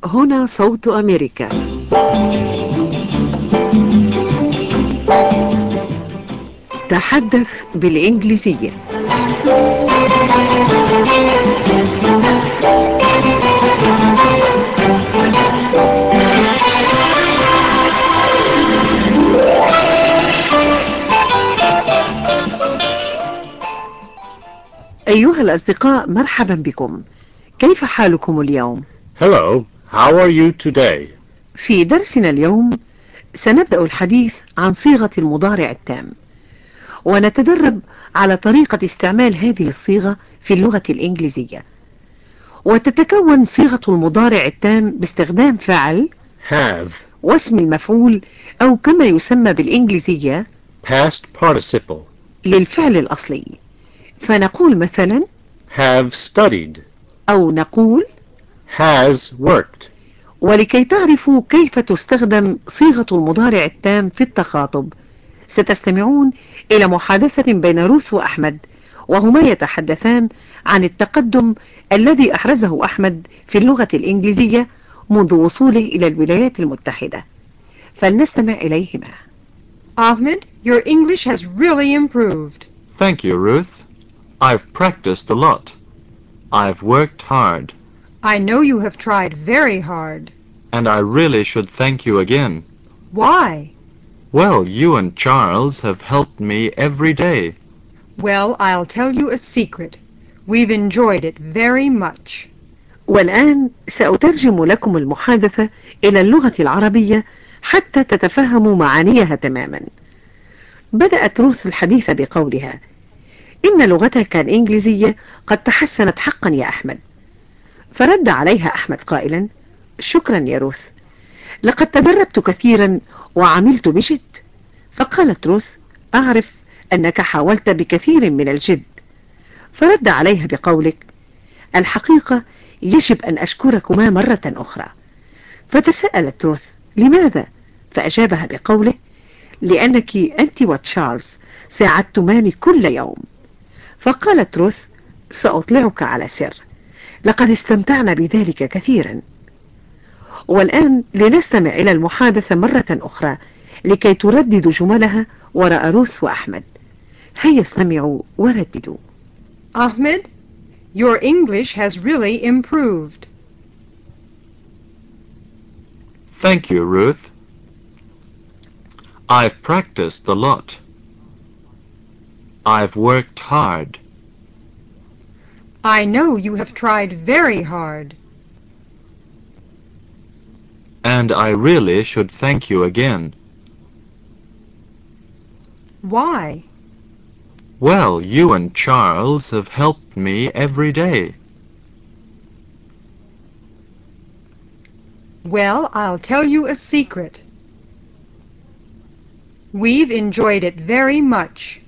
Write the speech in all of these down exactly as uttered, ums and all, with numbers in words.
هنا صوت أمريكا. تحدث بالإنجليزية. أيها الأصدقاء، مرحبا بكم. كيف حالكم اليوم؟ Hello, how are you today? في درسنا اليوم سنبدأ الحديث عن صيغة المضارع التام، ونتدرب على طريقة استعمال هذه الصيغة في اللغة الإنجليزية. وتتكون صيغة المضارع التام باستخدام فعل Have, واسم المفعول، أو كما يسمى بالإنجليزية past participle. للفعل الأصلي. فنقول مثلا Have studied. أو نقول Has worked. ولكي تعرفوا كيف تستخدم صيغة المضارع التام في التخاطب، ستستمعون إلى محادثة بين روث وأحمد، وهما يتحدثان عن التقدم الذي أحرزه أحمد في اللغة الإنجليزية منذ وصوله إلى الولايات المتحدة. فلنستمع إليهما. Ahmed, your English has really improved. Thank you, Ruth. I've practiced a lot. I've worked hard. I know you have tried very hard. And I really should thank you again. Why? Well, you and Charles have helped me every day. Well, I'll tell you a secret. We've enjoyed it very much. والآن سأترجم لكم المحادثة إلى اللغة العربية حتى تتفهموا معانيها تماما. بدأت روث الحديث بقولها: إن لغتك الإنجليزية قد تحسنت حقا يا أحمد. فرد عليها أحمد قائلا: شكرا يا روث، لقد تدربت كثيرا وعملت بجد. فقالت روث: أعرف أنك حاولت بكثير من الجد. فرد عليها بقولك: الحقيقة يجب أن أشكركما مرة أخرى. فتساءلت روث: لماذا؟ فأجابها بقوله: لأنك أنت وتشارلز ساعدتماني كل يوم. فقالت روث: سأطلعك على سر، لقد استمتعنا بذلك كثيرا. والآن لنستمع إلى المحادثة مرة أخرى لكي ترددوا جملها وراء روث وأحمد. هيا استمعوا ورددوا. Ahmed, your English has really improved. Thank you, Ruth. I've practiced a lot. I've worked hard. I know you have tried very hard. And I really should thank you again. Why? Well, you and Charles have helped me every day. Well, I'll tell you a secret. We've enjoyed it very much.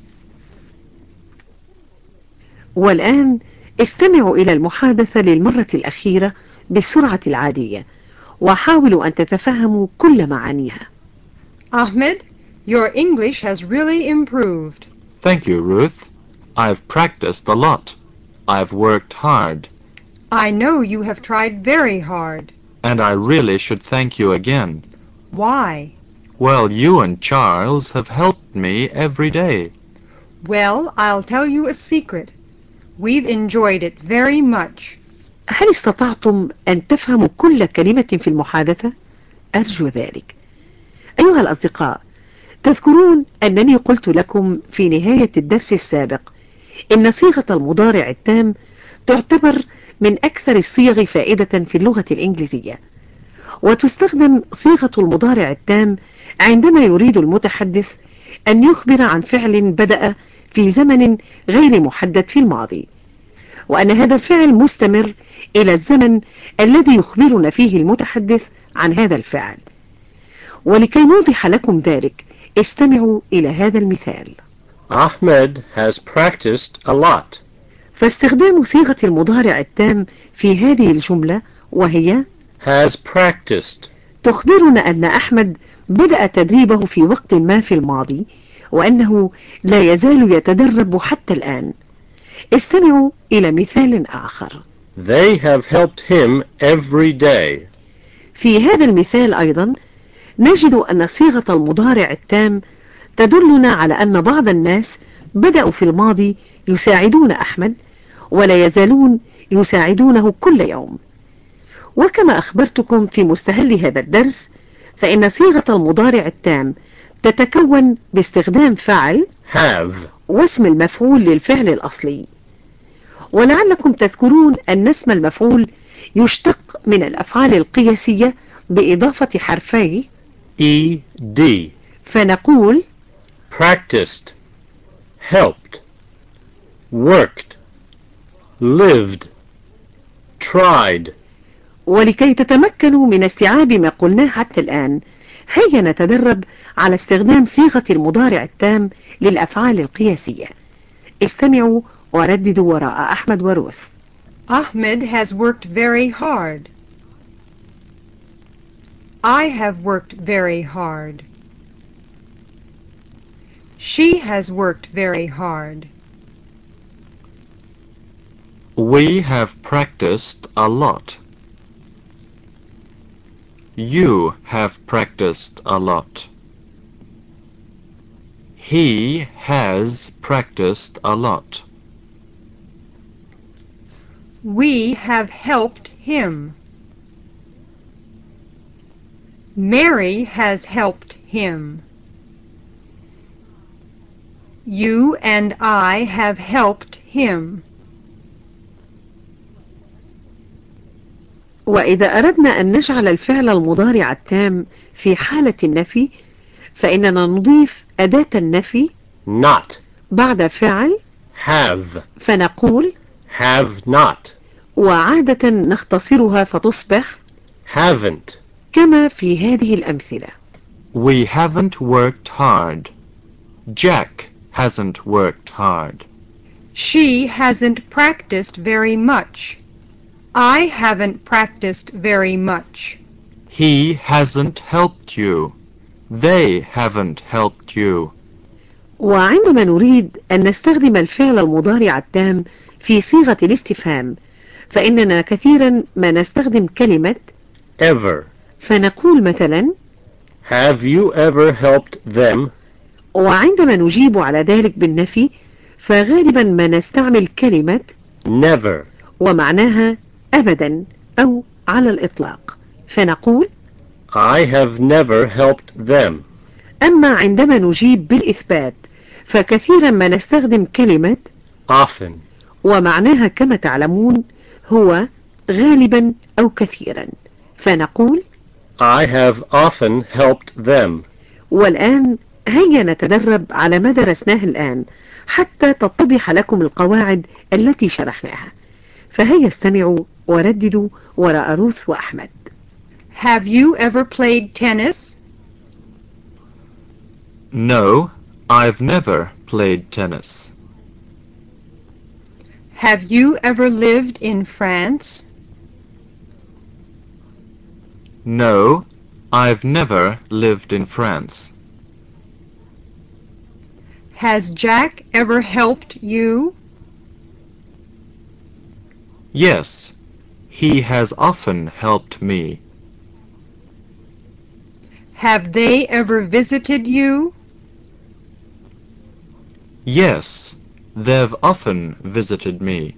والآن استمعوا إلى المحادثة للمرة الأخيرة بالسرعة العادية، وحاولوا أن تتفهموا كل معانيها. Ahmed, your English has really improved. Thank you, Ruth. I've practiced a lot. I've worked hard. I know you have tried very hard. And I really should thank you again. Why? Well, you and Charles have helped me every day. Well, I'll tell you a secret. We've enjoyed it very much. هل استطعتم أن تفهموا كل كلمة في المحادثة؟ أرجو ذلك. أيها الأصدقاء، تذكرون أنني قلت لكم في نهاية الدرس السابق إن صيغة المضارع التام تعتبر من أكثر الصيغ فائدة في اللغة الإنجليزية، وتستخدم صيغة المضارع التام عندما يريد المتحدث أن يخبر عن فعل بدأ في زمن غير محدد في الماضي، وأن هذا الفعل مستمر إلى الزمن الذي يخبرنا فيه المتحدث عن هذا الفعل. ولكي نوضح لكم ذلك استمعوا إلى هذا المثال. Ahmed has practiced a lot. فاستخدام صيغة المضارع التام في هذه الجملة وهي Has practiced. تخبرنا أن أحمد بدأ تدريبه في وقت ما في الماضي، وأنه لا يزال يتدرب حتى الآن. استمعوا إلى مثال آخر. They have helped him every day. في هذا المثال أيضا نجد أن صيغة المضارع التام تدلنا على أن بعض الناس بدأوا في الماضي يساعدون أحمد ولا يزالون يساعدونه كل يوم. وكما أخبرتكم في مستهل هذا الدرس، فإن صيغة المضارع التام تتكون باستخدام فعل have واسم المفعول للفعل الأصلي. ولعلكم تذكرون أن اسم المفعول يشتق من الأفعال القياسية بإضافة حرفي ed فنقول practiced, helped, worked, lived, tried. ولكي تتمكنوا من استيعاب ما قلناه حتى الآن، هيا نتدرب على استخدام صيغة المضارع التام للأفعال القياسية. استمعوا ورددوا وراء أحمد وروث. Ahmed has worked very hard. I have worked very hard. She has worked very hard. We have practiced a lot. You have practiced a lot. He has practiced a lot. We have helped him. Mary has helped him. You and I have helped him. وإذا أردنا أن نجعل الفعل المضارع التام في حالة النفي، فإننا نضيف أداة النفي Not بعد فعل have فنقول have not وعادة نختصرها فتصبح haven't. كما في هذه الأمثلة. We haven't worked hard. Jack hasn't worked hard. She hasn't practiced very much. I haven't practiced very much. He hasn't helped you. They haven't helped you. وعندما نريد أن نستخدم الفعل المضارع التام في صيغة الاستفهام، فإننا كثيرا ما نستخدم كلمة Ever. فنقول مثلا Have you ever helped them? وعندما نجيب على ذلك بالنفي فغالبا ما نستعمل كلمة Never. ومعناها أبدا أو على الإطلاق فنقول I have never helped them. أما عندما نجيب بالإثبات فكثيرا ما نستخدم كلمة Often. ومعناها كما تعلمون هو غالبا أو كثيرا فنقول I have often helped them. والآن هيا نتدرب على ما درسناه الآن حتى تتضح لكم القواعد التي شرحناها. فهيا استمعوا ورددوا وراء روث وأحمد. Have you ever played tennis? No, I've never played tennis. Have you ever lived in France? No, I've never lived in France. Has Jack ever helped you? Yes, he has often helped me. Have they ever visited you? Yes, they've often visited me.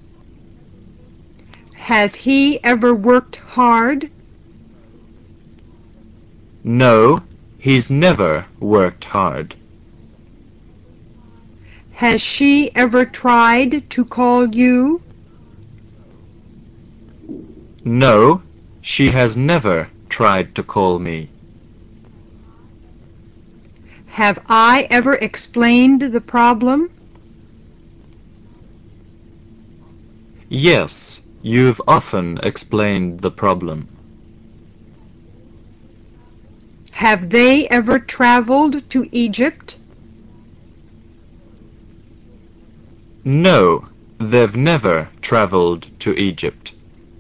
Has he ever worked hard? No, he's never worked hard. Has she ever tried to call you? No, she has never tried to call me. Have I ever explained the problem? Yes, you've often explained the problem. Have they ever traveled to Egypt? No, they've never traveled to Egypt.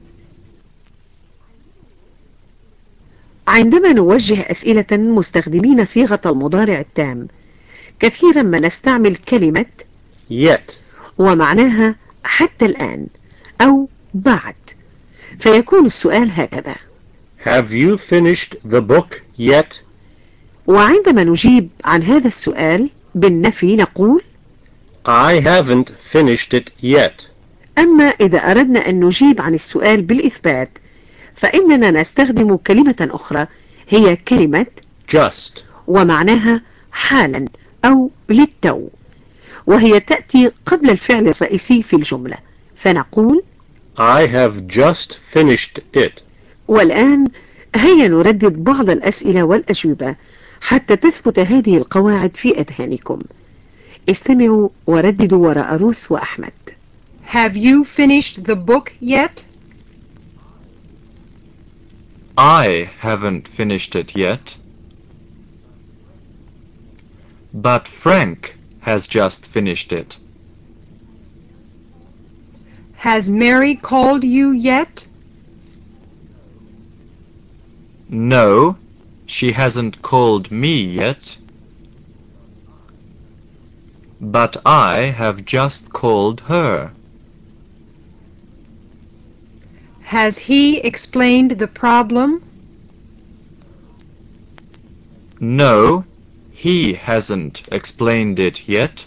عندما نوجه أسئلة مستخدمين صيغة المضارع التام كثيرا ما نستعمل كلمة Yet. ومعناها حتى الآن أو بعد، فيكون السؤال هكذا: Have you finished the book yet? وعندما نجيب عن هذا السؤال بالنفي نقول I haven't finished it yet. أما إذا أردنا أن نجيب عن السؤال بالإثبات فإننا نستخدم كلمة أخرى هي كلمة Just. ومعناها حالا أو للتو، وهي تأتي قبل الفعل الرئيسي في الجملة، فنقول I have just finished it. والآن هيا نردد بعض الأسئلة والأجوبة حتى تثبت هذه القواعد في أذهانكم. استمعوا ورددوا وراء روث وأحمد. Have you finished the book yet? I haven't finished it yet. But Frank has just finished it. Has Mary called you yet? No, she hasn't called me yet. But I have just called her. Has he explained the problem? No, he hasn't explained it yet.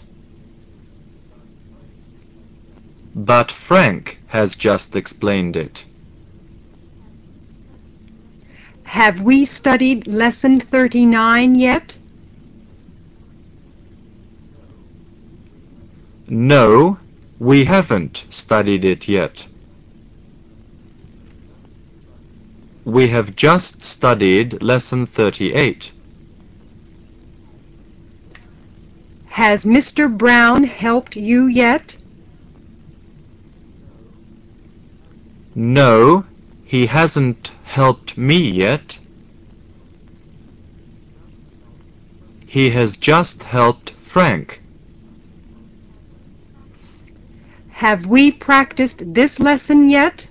But Frank has just explained it. Have we studied lesson thirty-nine yet? No, we haven't studied it yet. We have just studied lesson thirty-eight. Has Mister Brown helped you yet? No, he hasn't helped me yet. He has just helped Frank. Have we practiced this lesson yet?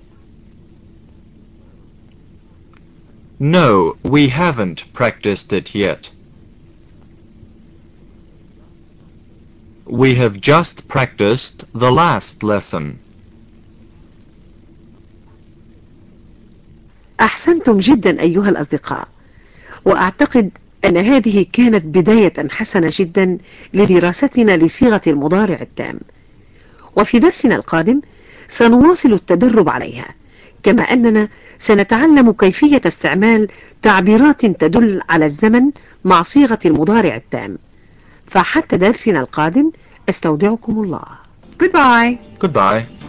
No, we haven't practiced it yet. We have just practiced the last lesson. أحسنتم جدا أيها الأصدقاء، وأعتقد أن هذه كانت بداية حسنة جدا لدراستنا لصيغة المضارع التام، وفي درسنا القادم سنواصل التدرب عليها، كما أننا سنتعلم كيفية استعمال تعبيرات تدل على الزمن مع صيغة المضارع التام. فحتى درسنا القادم استودعكم الله. Goodbye. Goodbye.